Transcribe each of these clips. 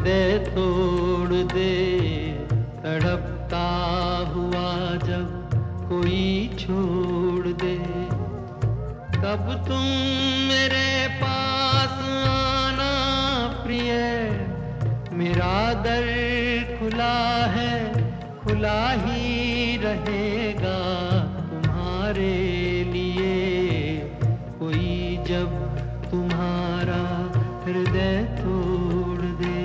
हृदय तोड़ दे, तड़पता हुआ जब कोई छोड़ दे। कब तुम मेरे पास आना प्रिय, मेरा दर खुला है, खुला ही रहेगा तुम्हारे लिए। कोई जब तुम्हारा हृदय तोड़ दे।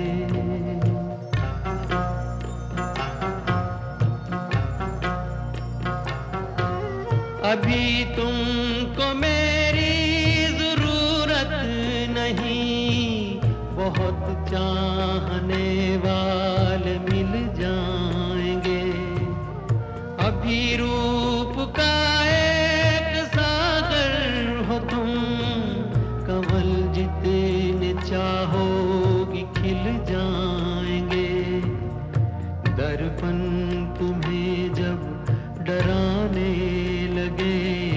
अभी तुमको मेरी जरूरत नहीं, बहुत चाहने वाले मिल जाएंगे। अभी रूप का एक सागर हो तुम, कमल जितने चाहोगी खिल जाएंगे। दर्पण तुम्हें जब डराने लगे,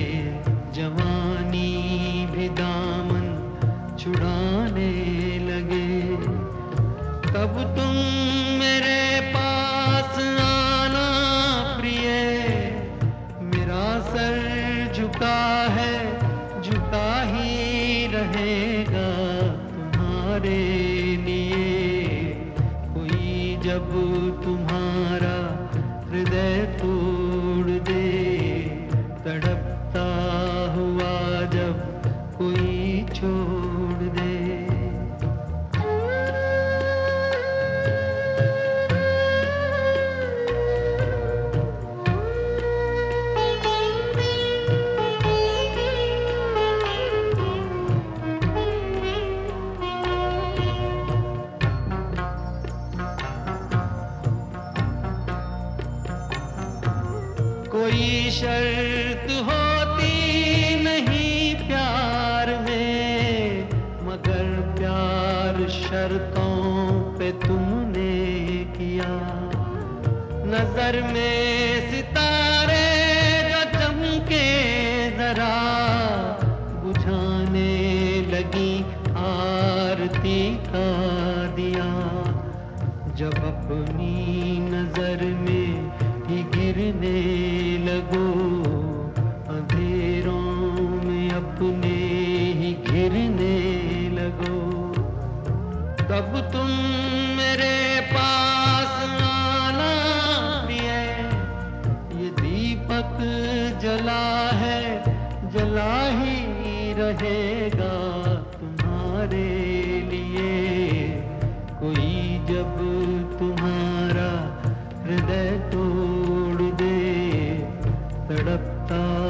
जवानी भी दामन छुड़ाने लगे। तब तुम मेरे पास आना प्रिय, मेरा सर झुका है, झुका ही रहेगा तुम्हारे लिए। कोई जब तुम्हारा हृदय तोड़ दे, तड़पता हुआ जब कोई छोड़ दे। कोई शर्त होती नहीं प्यार में, मगर प्यार शर्तों पे तुमने किया। नजर में सितारे जो चमके जरा, बुझाने लगी आरती का दिया। जब अपनी नजर में ही गिरने लगो, अंधेरों में अपने ही घिरने लगो। तब तुम मेरे पास आना प्रिय, ये दीपक जला है, जला ही रहेगा तुम्हारे लिए। कोई जब तुम्हारा हृदय तोड़ दे, तड़पता